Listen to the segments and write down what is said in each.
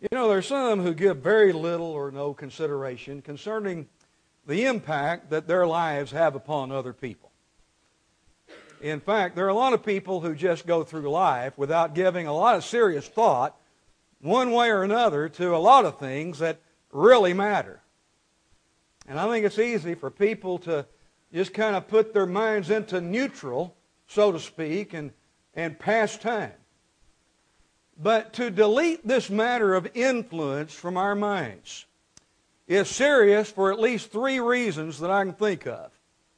You know, there are some who give very little or no consideration concerning the impact that their lives have upon other people. In fact, there are a lot of people who just go through life without giving a lot of serious thought, one way or another, to a lot of things that really matter. And I think it's easy for people to just kind of put their minds into neutral, so to speak, and pass time. But to delete this matter of influence from our minds is serious for at least three reasons that I can think of.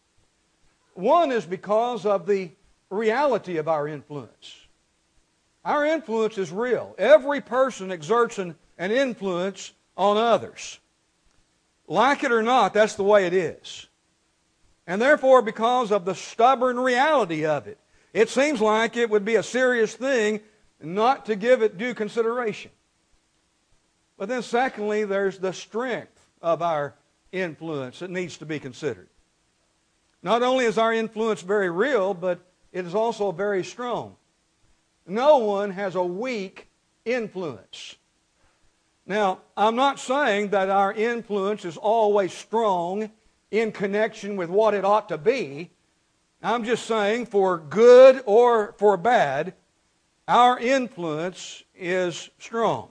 One is because of the reality of our influence. Our influence is real. Every person exerts an influence on others. Like it or not, that's the way it is. And therefore, because of the stubborn reality of it, it seems like it would be a serious thing not to give it due consideration. But then secondly, there's the strength of our influence that needs to be considered. Not only is our influence very real, but it is also very strong. No one has a weak influence. Now, I'm not saying that our influence is always strong in connection with what it ought to be. I'm just saying for good or for bad, our influence is strong.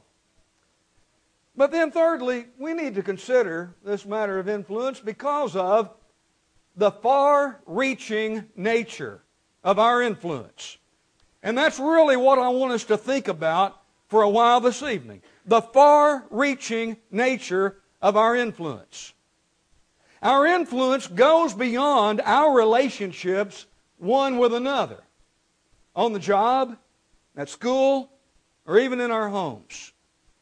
But then thirdly, we need to consider this matter of influence because of the far-reaching nature of our influence. And that's really what I want us to think about for a while this evening. The far-reaching nature of our influence. Our influence goes beyond our relationships one with another. On the job, at school, or even in our homes.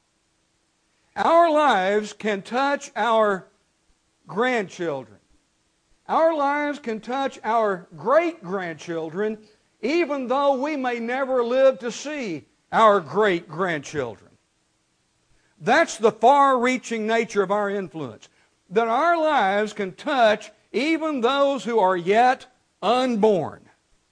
Our lives can touch our grandchildren. Our lives can touch our great-grandchildren, even though we may never live to see our great-grandchildren. That's the far-reaching nature of our influence. That our lives can touch even those who are yet unborn.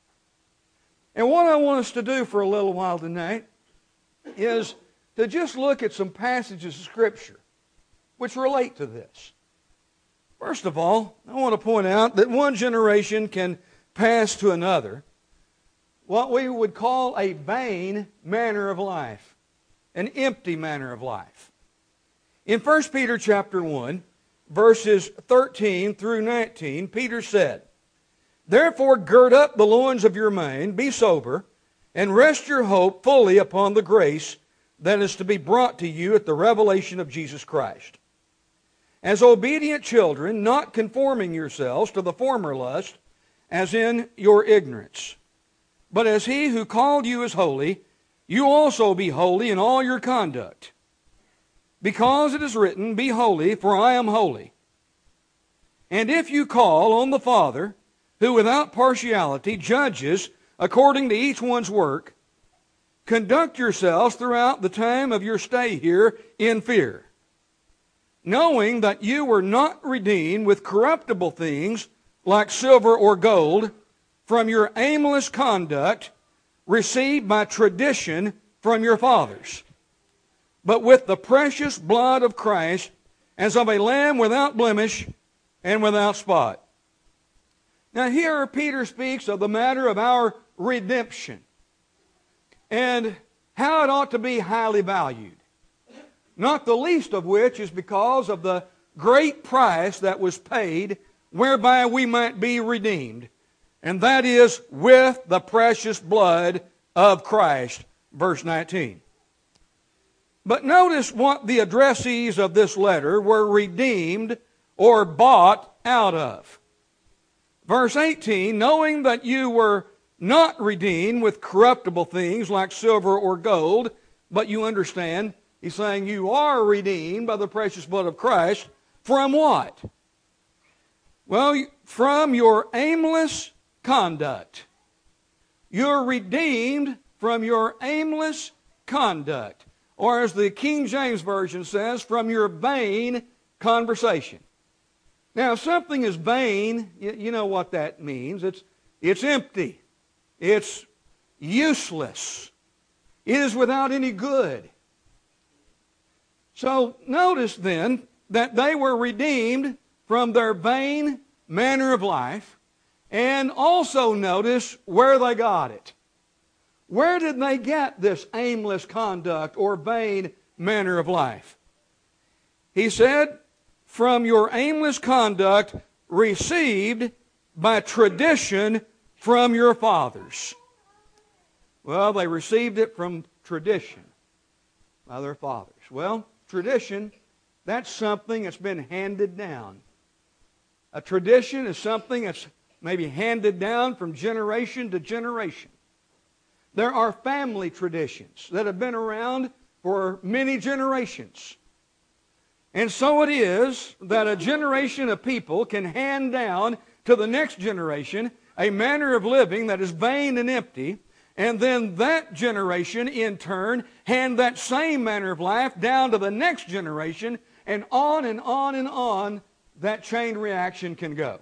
And what I want us to do for a little while tonight is to just look at some passages of Scripture which relate to this. First of all, I want to point out that one generation can pass to another what we would call a vain manner of life, an empty manner of life. In 1 Peter chapter 1, verses 13 through 19, Peter said, "Therefore gird up the loins of your mind, be sober, and rest your hope fully upon the grace that is to be brought to you at the revelation of Jesus Christ. As obedient children, not conforming yourselves to the former lust, as in your ignorance. But as he who called you is holy, you also be holy in all your conduct. Because it is written, Be holy, for I am holy. And if you call on the Father, who without partiality judges according to each one's work, conduct yourselves throughout the time of your stay here in fear, knowing that you were not redeemed with corruptible things like silver or gold from your aimless conduct received by tradition from your fathers, but with the precious blood of Christ as of a lamb without blemish and without spot." Now here Peter speaks of the matter of our redemption and how it ought to be highly valued. Not the least of which is because of the great price that was paid whereby we might be redeemed. And that is with the precious blood of Christ. Verse 19. But notice what the addressees of this letter were redeemed or bought out of. Verse 18, knowing that you were not redeemed with corruptible things like silver or gold, but you understand, he's saying you are redeemed by the precious blood of Christ. From what? Well, from your aimless conduct. You're redeemed from your aimless conduct. Or as the King James Version says, from your vain conversation. Now, if something is vain, you know what that means. It's empty. It's useless. It is without any good. So notice then that they were redeemed from their vain manner of life, and also notice where they got it. Where did they get this aimless conduct or vain manner of life? He said, from your aimless conduct received by tradition from your fathers. Well, they received it from tradition by their fathers. Well, tradition, that's something that's been handed down. A tradition is something that's maybe handed down from generation to generation. There are family traditions that have been around for many generations. And so it is that a generation of people can hand down to the next generation a manner of living that is vain and empty, and then that generation in turn hand that same manner of life down to the next generation, and on and on and on that chain reaction can go.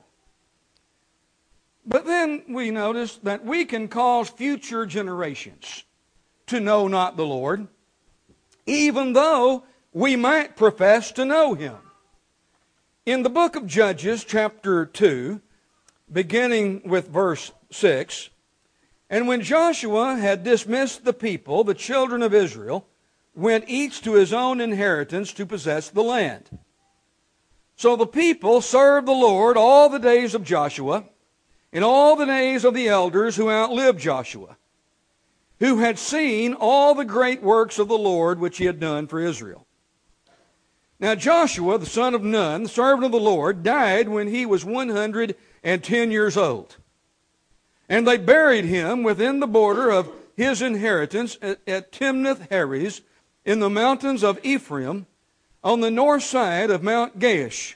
But then we notice that we can cause future generations to know not the Lord, even though we might profess to know Him. In the book of Judges, chapter 2, beginning with verse 6, and when Joshua had dismissed the people, the children of Israel went each to his own inheritance to possess the land. So the people served the Lord all the days of Joshua, and all the days of the elders who outlived Joshua, who had seen all the great works of the Lord which He had done for Israel. Now Joshua, the son of Nun, the servant of the Lord, died when he was 110 years old. And they buried him within the border of his inheritance at Timnath-Heres in the mountains of Ephraim on the north side of Mount Gaash.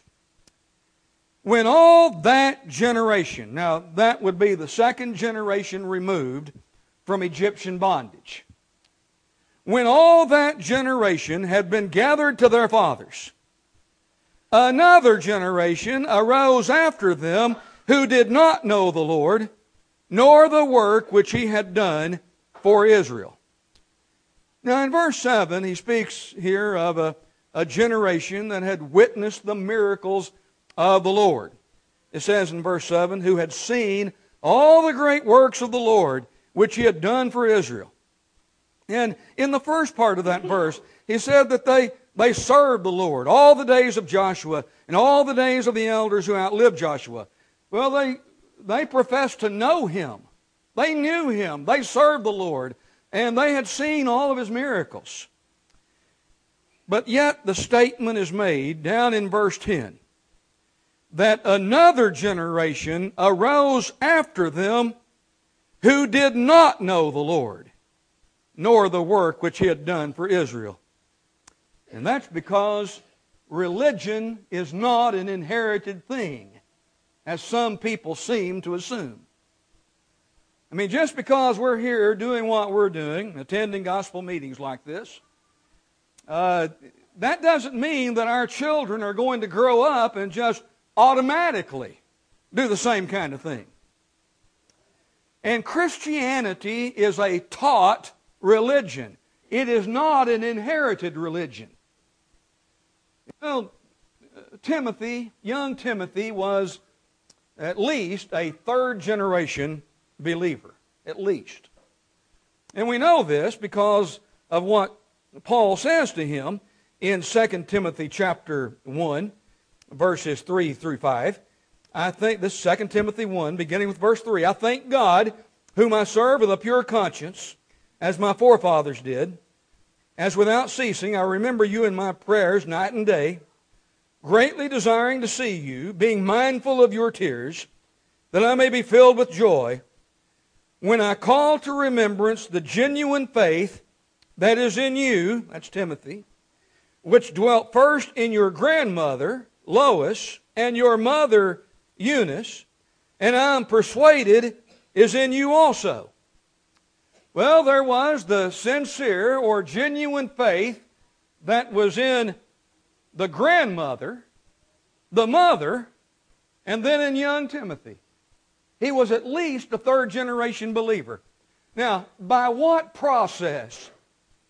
When all that generation, now that would be the second generation removed from Egyptian bondage. When all that generation had been gathered to their fathers, another generation arose after them who did not know the Lord, nor the work which He had done for Israel. Now in verse 7, he speaks here of a generation that had witnessed the miracles of the Lord. It says in verse 7, who had seen all the great works of the Lord which He had done for Israel. And in the first part of that verse, he said that they served the Lord all the days of Joshua and all the days of the elders who outlived Joshua. Well, they professed to know Him. They knew Him. They served the Lord. And they had seen all of His miracles. But yet the statement is made down in verse 10 that another generation arose after them who did not know the Lord, nor the work which He had done for Israel. And that's because religion is not an inherited thing, as some people seem to assume. I mean, just because we're here doing what we're doing, attending gospel meetings like this, that doesn't mean that our children are going to grow up and just automatically do the same kind of thing. And Christianity is a taught religion. It is not an inherited religion. Well, young Timothy was at least a third generation believer, at least. And we know this because of what Paul says to him in 2 Timothy chapter 1, verses 3 through 5. I think this is 2 Timothy 1, beginning with verse 3. I thank God, whom I serve with a pure conscience, as my forefathers did, as without ceasing I remember you in my prayers night and day, greatly desiring to see you, being mindful of your tears, that I may be filled with joy, when I call to remembrance the genuine faith that is in you, that's Timothy, which dwelt first in your grandmother, Lois, and your mother, Eunice, and I am persuaded is in you also. Well, there was the sincere or genuine faith that was in the grandmother, the mother, and then in young Timothy. He was at least a third generation believer. Now, by what process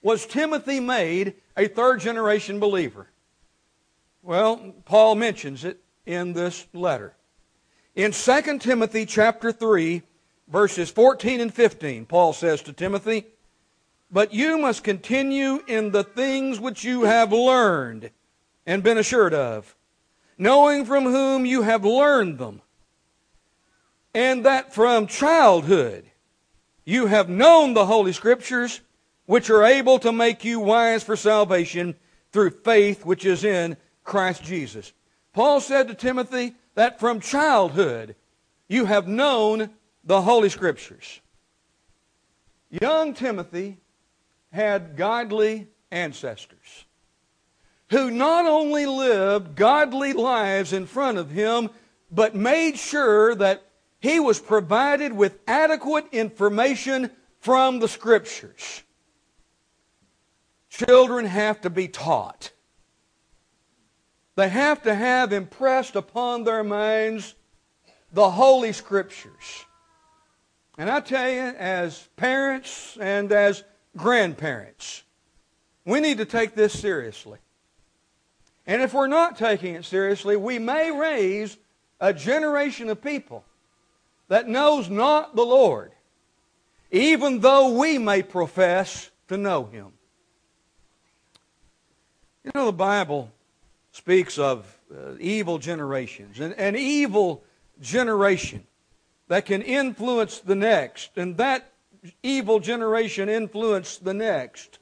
was Timothy made a third-generation believer? Well, Paul mentions it in this letter. In 2 Timothy chapter 3, verses 14 and 15, Paul says to Timothy, "But you must continue in the things which you have learned and been assured of, knowing from whom you have learned them, and that from childhood you have known the Holy Scriptures, which are able to make you wise for salvation through faith which is in Christ Jesus." Paul said to Timothy that from childhood you have known the Holy Scriptures. Young Timothy had godly ancestors who not only lived godly lives in front of him, but made sure that he was provided with adequate information from the Scriptures. Children have to be taught. They have to have impressed upon their minds the Holy Scriptures. And I tell you, as parents and as grandparents, we need to take this seriously. And if we're not taking it seriously, we may raise a generation of people that knows not the Lord, even though we may profess to know Him. You know, the Bible speaks of evil generations, and an evil generation that can influence the next, and that evil generation influenced the next.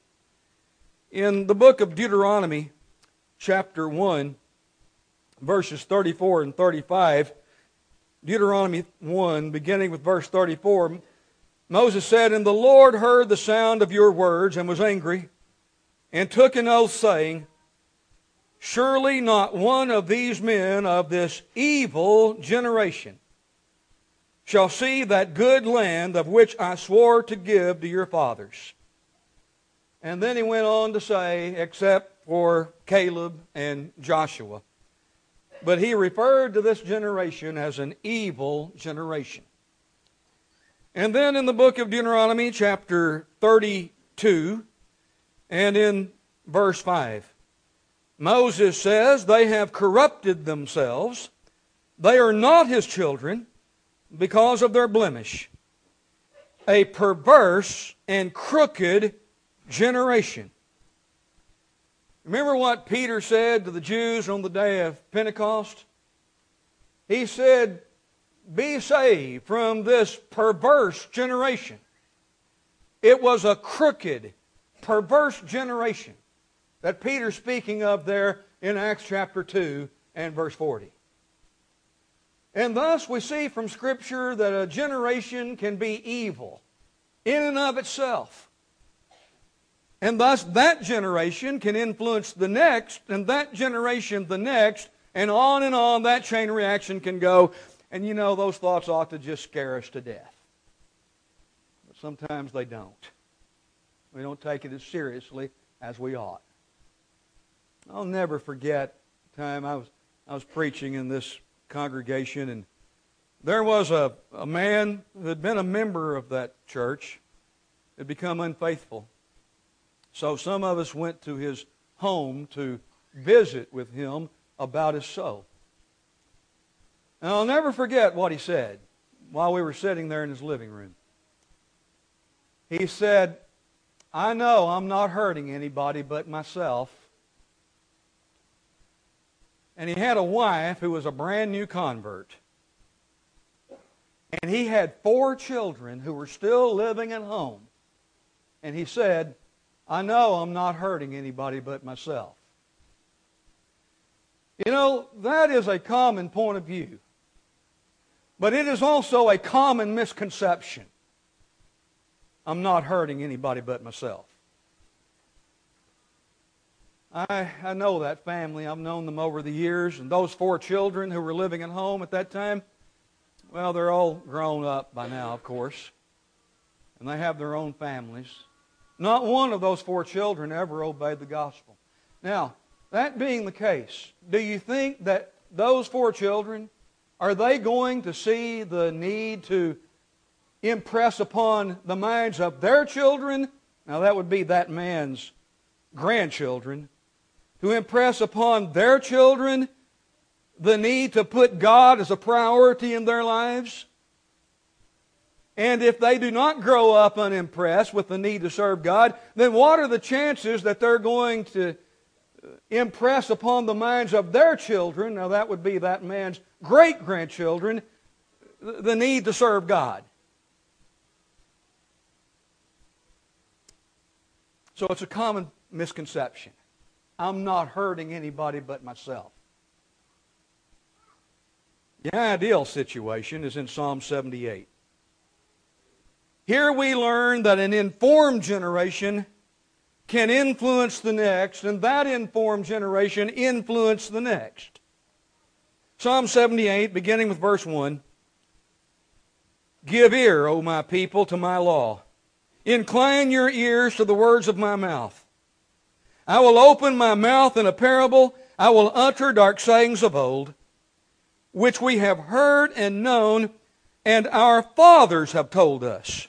In the book of Deuteronomy, chapter 1, verses 34 and 35, Deuteronomy 1, beginning with verse 34, Moses said, "And the Lord heard the sound of your words, and was angry, and took an oath, saying, Surely not one of these men of this evil generation shall see that good land of which I swore to give to your fathers." And then he went on to say, except for Caleb and Joshua. But he referred to this generation as an evil generation. And then in the book of Deuteronomy, chapter 32, and in verse 5, Moses says, "They have corrupted themselves. They are not his children because of their blemish. A perverse and crooked generation." Remember what Peter said to the Jews on the day of Pentecost? He said, "Be saved from this perverse generation." It was a crooked, perverse generation that Peter's speaking of there in Acts chapter 2 and verse 40. And thus we see from Scripture that a generation can be evil in and of itself. And thus that generation can influence the next, and that generation the next, and on that chain reaction can go. And you know, those thoughts ought to just scare us to death. But sometimes they don't. We don't take it as seriously as we ought. I'll never forget the time I was preaching in this congregation, and there was a man who had been a member of that church, had become unfaithful. So some of us went to his home to visit with him about his soul. And I'll never forget what he said while we were sitting there in his living room. He said, "I know I'm not hurting anybody but myself." And he had a wife who was a brand new convert. And he had 4 children who were still living at home. And he said, "I know I'm not hurting anybody but myself." You know, that is a common point of view. But it is also a common misconception. I'm not hurting anybody but myself. I know that family. I've known them over the years. And those 4 children who were living at home at that time, well, they're all grown up by now, of course. And they have their own families. Not one of those 4 children ever obeyed the gospel. Now, that being the case, do you think that those 4 children, are they going to see the need to impress upon the minds of their children now that would be that man's grandchildren, to impress upon their children the need to put God as a priority in their lives. And if they do not grow up unimpressed with the need to serve God, then what are the chances that they're going to impress upon the minds of their children, now that would be that man's great-grandchildren, the need to serve God? So it's a common misconception. I'm not hurting anybody but myself. The ideal situation is in Psalm 78. Here we learn that an informed generation can influence the next, and that informed generation influence the next. Psalm 78, beginning with verse 1. Give ear, O my people, to my law. Incline your ears to the words of my mouth. I will open my mouth in a parable. I will utter dark sayings of old, which we have heard and known, and our fathers have told us.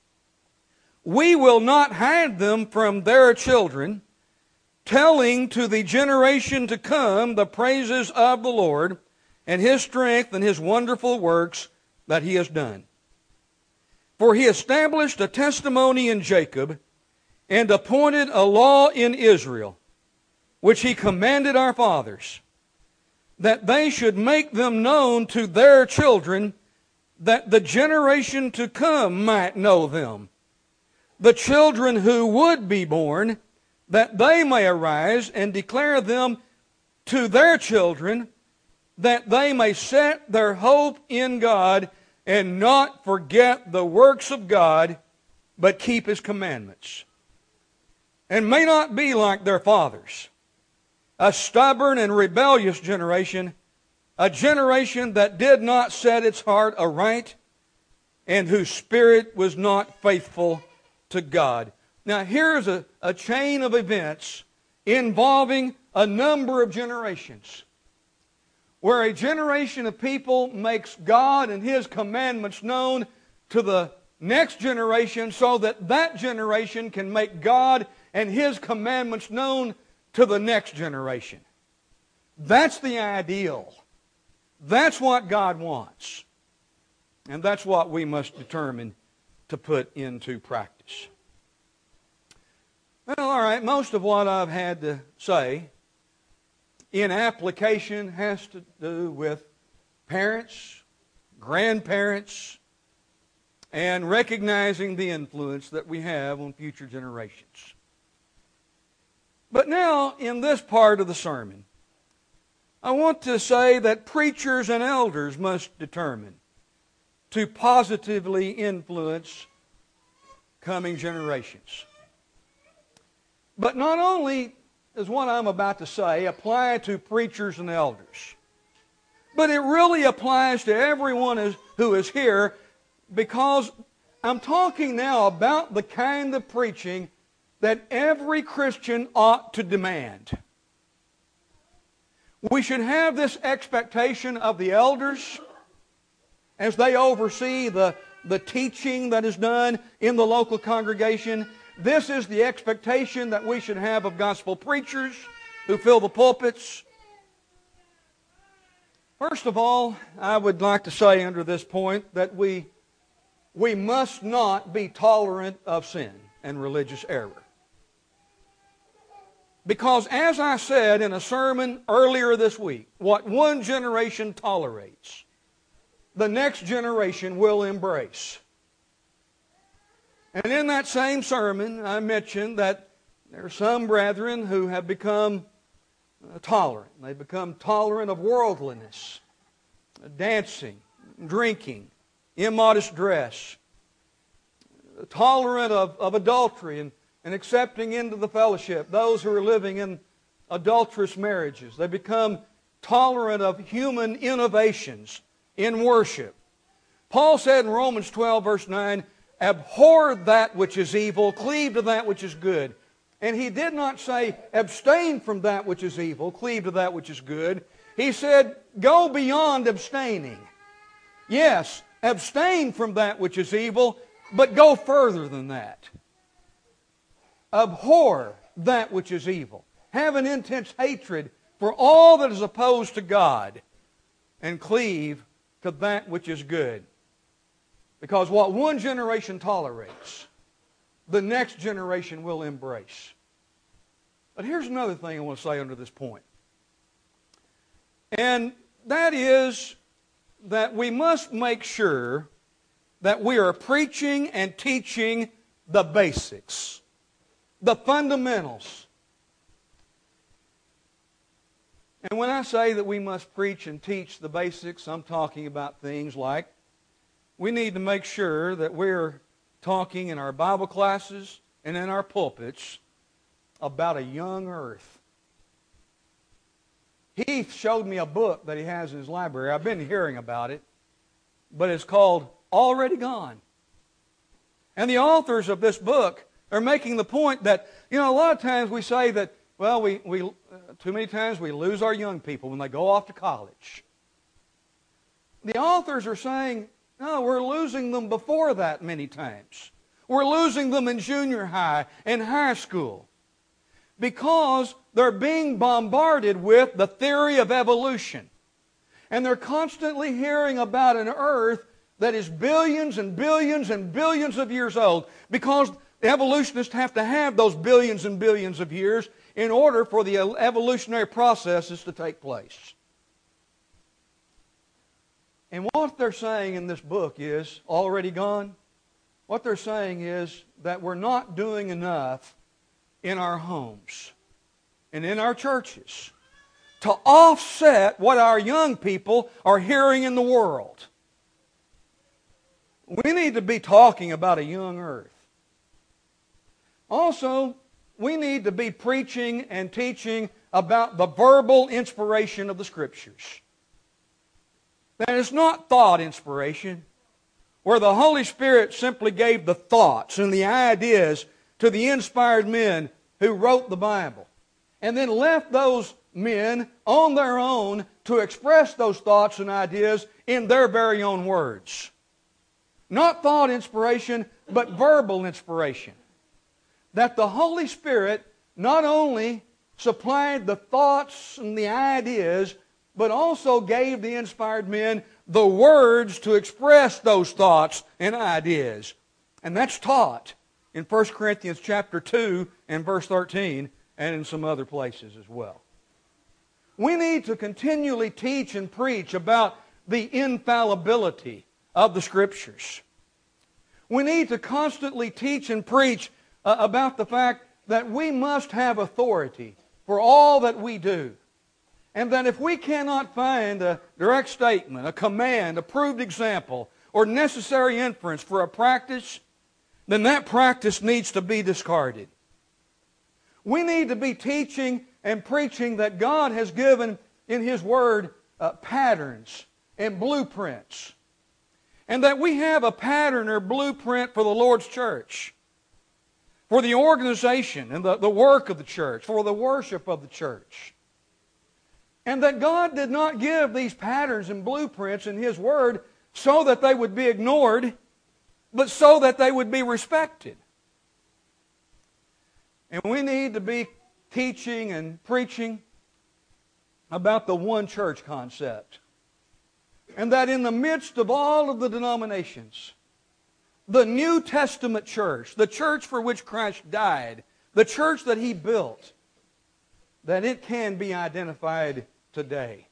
We will not hide them from their children, telling to the generation to come the praises of the Lord and His strength and His wonderful works that He has done. For He established a testimony in Jacob and appointed a law in Israel, which He commanded our fathers, that they should make them known to their children, that the generation to come might know them. The children who would be born, that they may arise and declare them to their children, that they may set their hope in God and not forget the works of God, but keep His commandments. And may not be like their fathers, a stubborn and rebellious generation, a generation that did not set its heart aright, and whose spirit was not faithful to God. Now here's a chain of events involving a number of generations, where a generation of people makes God and His commandments known to the next generation so that that generation can make God and His commandments known to the next generation. That's the ideal. That's what God wants. And that's what we must determine to put into practice. Well, all right, most of what I've had to say in application has to do with parents, grandparents, and recognizing the influence that we have on future generations. But now, in this part of the sermon, I want to say that preachers and elders must determine to positively influence coming generations. But not only does what I'm about to say apply to preachers and elders, but it really applies to everyone who is here, because I'm talking now about the kind of preaching that every Christian ought to demand. We should have this expectation of the elders as they oversee the teaching that is done in the local congregation. This is the expectation that we should have of gospel preachers who fill the pulpits. First of all, I would like to say under this point that we must not be tolerant of sin and religious error. Because as I said in a sermon earlier this week, what one generation tolerates, the next generation will embrace. And in that same sermon, I mentioned that there are some brethren who have become tolerant. They become tolerant of worldliness, dancing, drinking, immodest dress, tolerant of adultery and accepting into the fellowship those who are living in adulterous marriages. They become tolerant of human innovations in worship. Paul said in Romans 12, verse 9, abhor that which is evil, cleave to that which is good. And he did not say abstain from that which is evil, cleave to that which is good. He said go beyond abstaining. Yes, abstain from that which is evil, but go further than that. Abhor that which is evil. Have an intense hatred for all that is opposed to God, and cleave to that which is good. Because what one generation tolerates, the next generation will embrace. But here's another thing I want to say under this point. And that is that we must make sure that we are preaching and teaching the basics, the fundamentals. And when I say that we must preach and teach the basics, I'm talking about things like we need to make sure that we're talking in our Bible classes and in our pulpits about a young earth. Heath showed me a book that he has in his library. I've been hearing about it, but it's called Already Gone. And the authors of this book are making the point that, a lot of times we say that, well, we too many times we lose our young people when they go off to college. The authors are saying, no, we're losing them before that many times. We're losing them in junior high and high school because they're being bombarded with the theory of evolution. And they're constantly hearing about an earth that is billions and billions and billions of years old, because the evolutionists have to have those billions and billions of years in order for the evolutionary processes to take place. And what they're saying in this book is, Already Gone, what they're saying is that we're not doing enough in our homes and in our churches to offset what our young people are hearing in the world. We need to be talking about a young earth. Also, we need to be preaching and teaching about the verbal inspiration of the Scriptures. That is not thought inspiration, where the Holy Spirit simply gave the thoughts and the ideas to the inspired men who wrote the Bible, and then left those men on their own to express those thoughts and ideas in their very own words. Not thought inspiration, but verbal inspiration. That the Holy Spirit not only supplied the thoughts and the ideas, but also gave the inspired men the words to express those thoughts and ideas. And that's taught in 1 Corinthians chapter 2 and verse 13, and in some other places as well. We need to continually teach and preach about the infallibility of the Scriptures. We need to constantly teach and preach about the fact that we must have authority for all that we do. And that if we cannot find a direct statement, a command, a proved example, or necessary inference for a practice, then that practice needs to be discarded. We need to be teaching and preaching that God has given in His Word patterns and blueprints. And that we have a pattern or blueprint for the Lord's church, for the organization and the work of the church, for the worship of the church. And that God did not give these patterns and blueprints in His Word so that they would be ignored, but so that they would be respected. And we need to be teaching and preaching about the one church concept. And that in the midst of all of the denominations, the New Testament church, the church for which Christ died, the church that He built, that it can be identified today.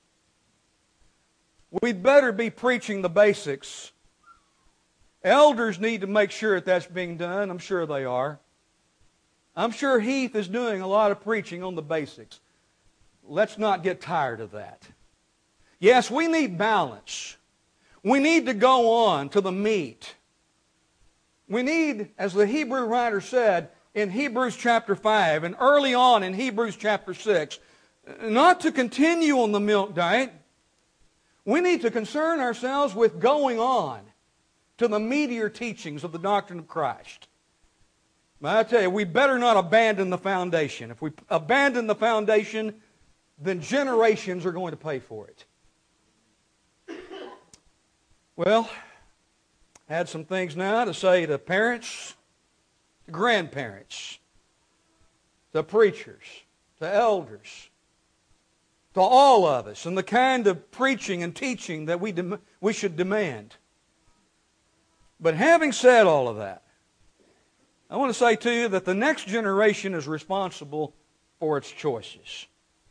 We'd better be preaching the basics. Elders need to make sure that that's being done. I'm sure they are. I'm sure Heath is doing a lot of preaching on the basics. Let's not get tired of that. Yes, we need balance. We need to go on to the meat. We need, as the Hebrew writer said in Hebrews chapter 5 and early on in Hebrews chapter 6, not to continue on the milk diet. We need to concern ourselves with going on to the meatier teachings of the doctrine of Christ. But I tell you, we better not abandon the foundation. If we abandon the foundation, then generations are going to pay for it. Well, I had some things now to say to parents, to grandparents. to preachers, to elders, to all of us, and the kind of preaching and teaching that we should demand. But having said all of that, I want to say to you that the next generation is responsible for its choices.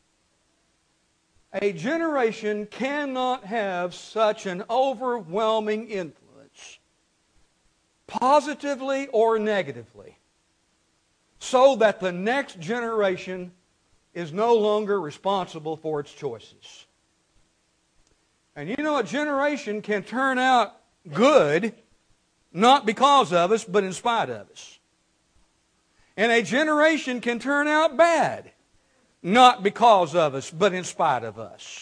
A generation cannot have such an overwhelming influence, positively or negatively, so that the next generation is no longer responsible for its choices. And you know, a generation can turn out good, not because of us, but in spite of us. And a generation can turn out bad, not because of us, but in spite of us.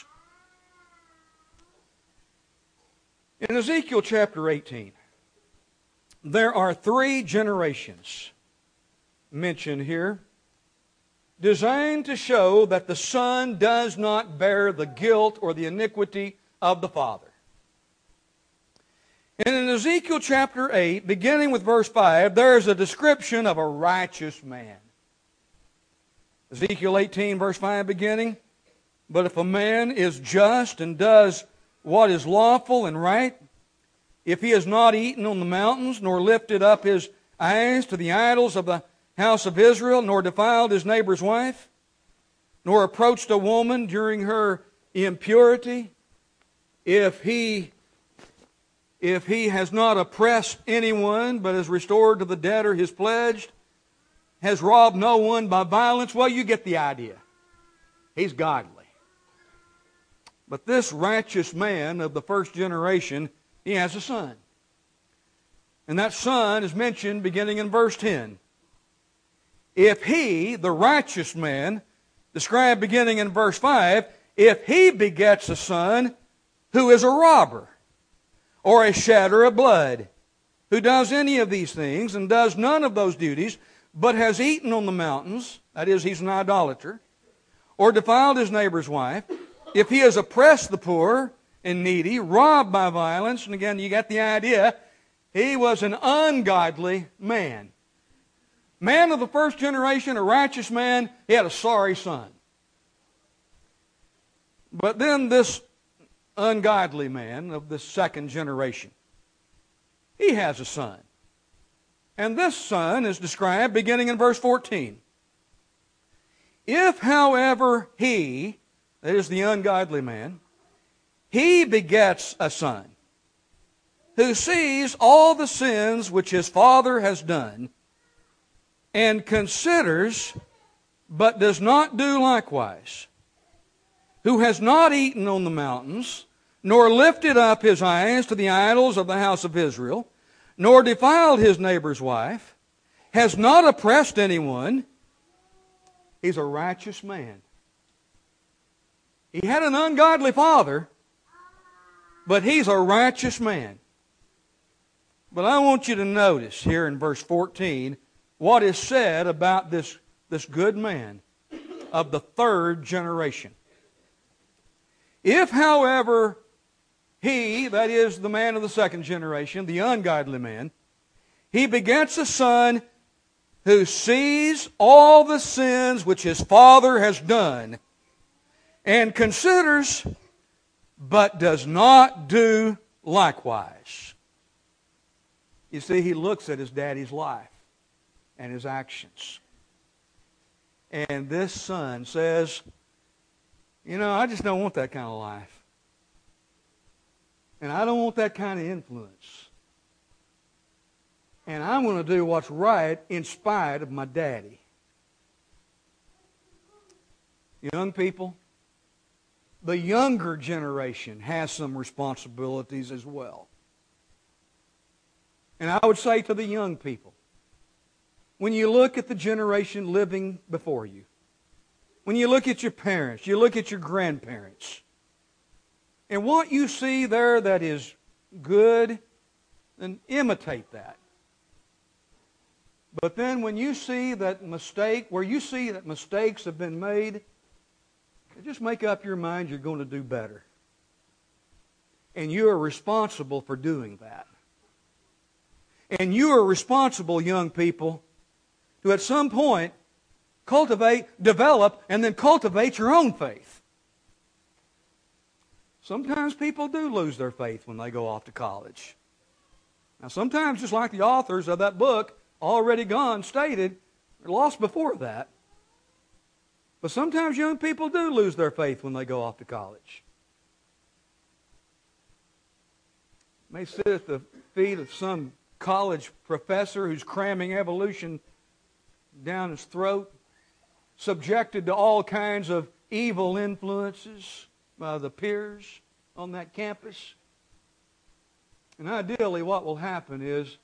In Ezekiel chapter 18, there are 3 generations mentioned here, designed to show that the Son does not bear the guilt or the iniquity of the Father. And in Ezekiel chapter 8, beginning with verse 5, there is a description of a righteous man. Ezekiel 18, verse 5 beginning, "But if a man is just and does what is lawful and right, if he has not eaten on the mountains, nor lifted up his eyes to the idols of the house of Israel, nor defiled his neighbor's wife, nor approached a woman during her impurity, if he has not oppressed anyone, but has restored to the debtor his pledged, has robbed no one by violence," well, you get the idea. He's godly. But this righteous man of the first generation, he has a son. And that son is mentioned beginning in verse 10. If he, the righteous man, described beginning in verse 5, if he begets a son who is a robber, or a shedder of blood, who does any of these things and does none of those duties, but has eaten on the mountains, that is, he's an idolater, or defiled his neighbor's wife, if he has oppressed the poor and needy, robbed by violence, and again, you get the idea, he was an ungodly man. Man of the first generation, a righteous man, he had a sorry son. But then this ungodly man of the second generation, he has a son. And this son is described beginning in verse 14. "If, however, he," that is the ungodly man, "he begets a son, who sees all the sins which his father has done, and considers, but does not do likewise, who has not eaten on the mountains, nor lifted up his eyes to the idols of the house of Israel, nor defiled his neighbor's wife, has not oppressed anyone," he's a righteous man. He had an ungodly father, but he's a righteous man. But I want you to notice here in verse 14 what is said about this good man of the third generation. "If, however, he," that is the man of the second generation, the ungodly man, "he begets a son who sees all the sins which his father has done, and considers, but does not do likewise." You see, he looks at his daddy's life and his actions. And this son says, you know, I just don't want that kind of life. And I don't want that kind of influence. And I'm going to do what's right in spite of my daddy. Young people, the younger generation has some responsibilities as well. And I would say to the young people, when you look at the generation living before you, when you look at your parents, you look at your grandparents, and what you see there that is good, then imitate that. But then when you see that mistake, where you see that mistakes have been made, just make up your mind you're going to do better. And you are responsible for doing that. And you are responsible, young people, to at some point Cultivate, develop, and then cultivate your own faith. Sometimes people do lose their faith when they go off to college. Now sometimes, just like the authors of that book, Already Gone, stated, they're lost before that. But sometimes young people do lose their faith when they go off to college. They may sit at the feet of some college professor who's cramming evolution down his throat, subjected to all kinds of evil influences by the peers on that campus. And ideally what will happen is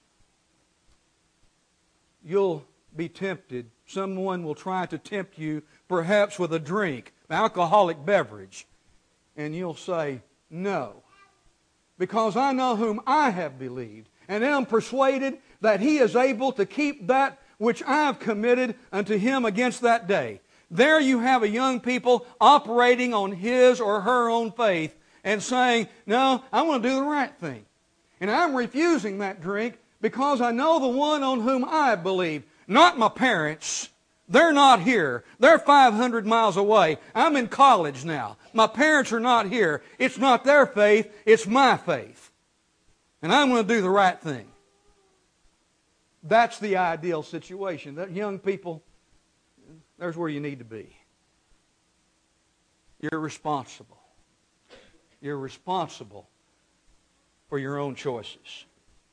you'll be tempted. Someone will try to tempt you, perhaps with a drink, an alcoholic beverage. And you'll say, no. Because I know whom I have believed, and am persuaded that He is able to keep that which I have committed unto Him against that day. There you have a young people operating on his or her own faith and saying, no, I want to do the right thing. And I'm refusing that drink because I know the one on whom I believe. Not my parents. They're not here. They're 500 miles away. I'm in college now. My parents are not here. It's not their faith, it's my faith. And I'm going to do the right thing. That's the ideal situation. That young people, there's where you need to be. You're responsible. You're responsible for your own choices.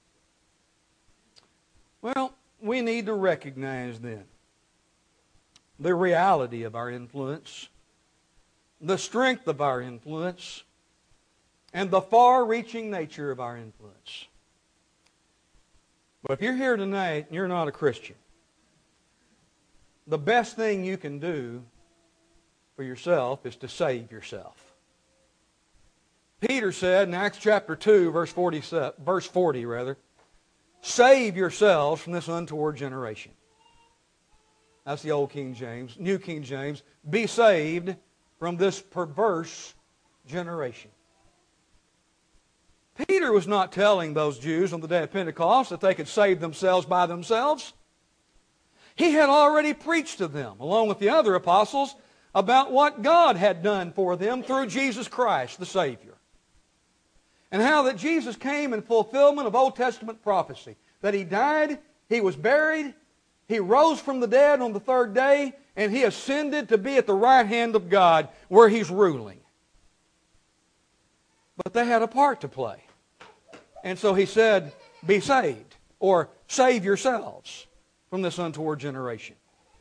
Well, we need to recognize then the reality of our influence, the strength of our influence, and the far-reaching nature of our influence. But if you're here tonight and you're not a Christian, the best thing you can do for yourself is to save yourself. Peter said in Acts chapter 2, verse 40, save yourselves from this untoward generation. That's the old King James. New King James, be saved from this perverse generation. Peter was not telling those Jews on the day of Pentecost that they could save themselves by themselves. He had already preached to them, along with the other apostles, about what God had done for them through Jesus Christ, the Savior. And how that Jesus came in fulfillment of Old Testament prophecy. That He died, He was buried, He rose from the dead on the third day, and He ascended to be at the right hand of God where He's ruling. But they had a part to play. And so He said, be saved, or save yourselves from this untoward generation.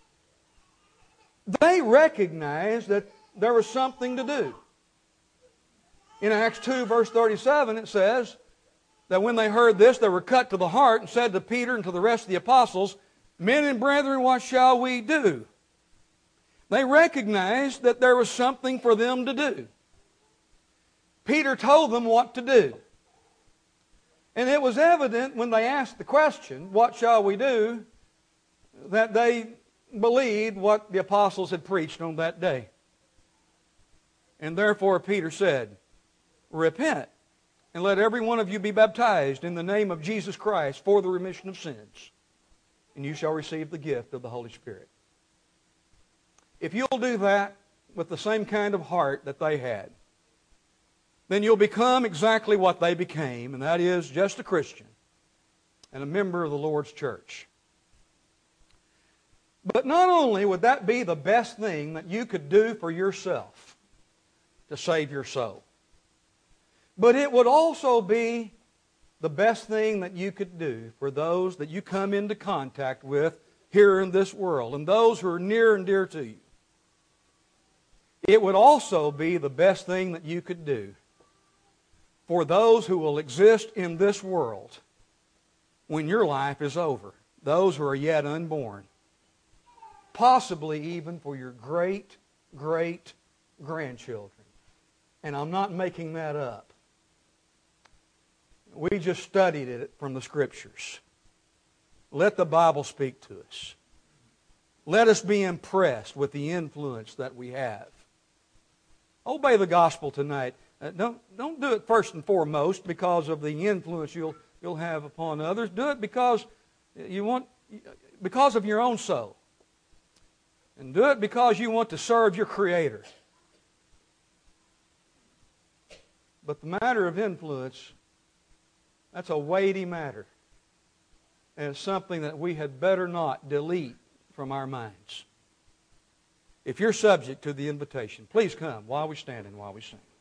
They recognized that there was something to do. In Acts 2, verse 37, it says that when they heard this, they were cut to the heart and said to Peter and to the rest of the apostles, men and brethren, what shall we do? They recognized that there was something for them to do. Peter told them what to do. And it was evident when they asked the question, what shall we do, that they believed what the apostles had preached on that day. And therefore Peter said, repent, and let every one of you be baptized in the name of Jesus Christ for the remission of sins, and you shall receive the gift of the Holy Spirit. If you'll do that with the same kind of heart that they had, then you'll become exactly what they became, and that is just a Christian and a member of the Lord's church. But not only would that be the best thing that you could do for yourself to save your soul, but it would also be the best thing that you could do for those that you come into contact with here in this world and those who are near and dear to you. It would also be the best thing that you could do for those who will exist in this world when your life is over, those who are yet unborn, possibly even for your great-great-grandchildren. And I'm not making that up. We just studied it from the Scriptures. Let the Bible speak to us. Let us be impressed with the influence that we have. Obey the gospel tonight. Don't do it first and foremost because of the influence you'll have upon others. Do it because of your own soul. And do it because you want to serve your Creator. But the matter of influence, that's a weighty matter. And it's something that we had better not delete from our minds. If you're subject to the invitation, please come while we stand and while we sing.